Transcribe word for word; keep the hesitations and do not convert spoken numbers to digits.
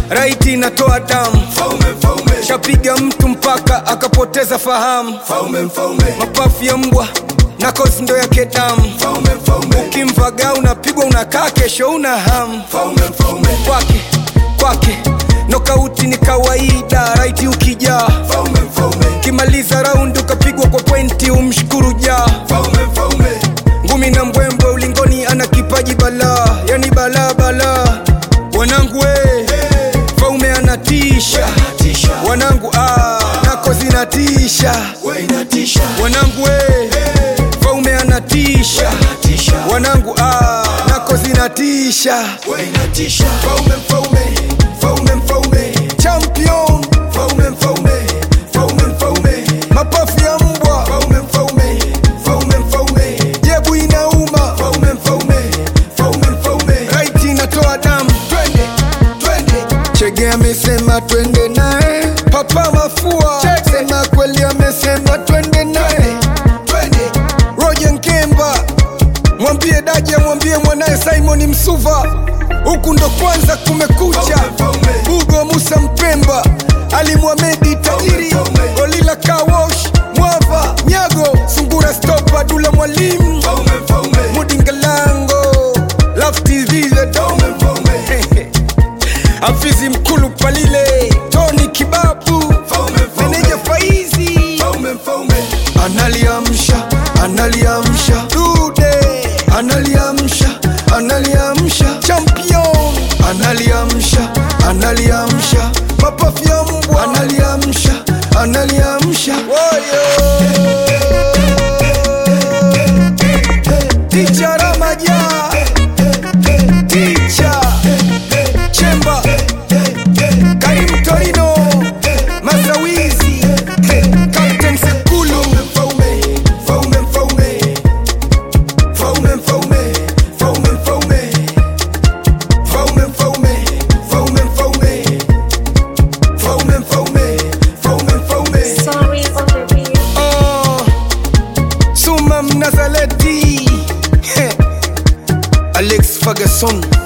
Raiti natoa damu. Mfaume, mfaume. Shapiga mtu mpaka akapoteza fahamu. Mfaume, mfaume. Mapafu ya mbwa na kozi ndo yake damu. Mfaume, mfaume. Ukimvaga unapigwa unakaa kesho una hamu. Mfaume, mfaume. Kwake, kwake nokauti ni kawaida. Raiti ukijaa. Mfaume, mfaume. Kimaliza round ukapigwa kwa pointi umshukuru jaa. Mfaume, mfaume. Ngumi na mbwembwe ulingoni ana kipaji bala. Yani bala bala. Wanangu we hey. Mfaume anatisha. Wanangu ah nako zinatisha. Wanangu we hey. Mfaume anatisha. Wanangu ah nako zinatisha. Mfaume, mfaume. Mfaume, mfaume. Champion. Mfaume, mfaume. Mfaume, mfaume. Mapafu ya mbwa. Mfaume, mfaume. Mfaume, mfaume. Jebu inauma. Mfaume, mfaume. Mfaume, mfaume. Raiti natoa damu. Twende, twende. Chege amesema twende nae. Papa mafua Check. Sema kweli amesema twende nae. Twende. Roger Nkemba mwambie Daja mwambie mwanae Simon Msuva. Huku ndo kwanza kumekucha. Hugo Musa Mpemba Ali Muhamedi tajiri. Golila Kawosh Mwava Nyago Sungura Stopa Dula Mwalimu Mudingalango Love T V the Dome. Afizi Mkulu Palile Tony Kibabu Meneja Faizi. Analiamsha, analiamsha Dude Analiamsha, analiamsha Champion. Analiamsha, analiamsha mapafu ya mbwa. Analiamsha, analiamsha Teacher Ramaja Teacher Chemba Karim Torino Masawizi Captain Sekulu. Mfaume, mfaume, mfaume. Mfaume, mfaume. Mfaume, mfaume. Mfaume, mfaume. Mfaume, mfaume. Mfaume, mfaume. Mfaume, mfaume. Sorry on the beat. Oh, Suma Mnazaleti Alex Ferguson.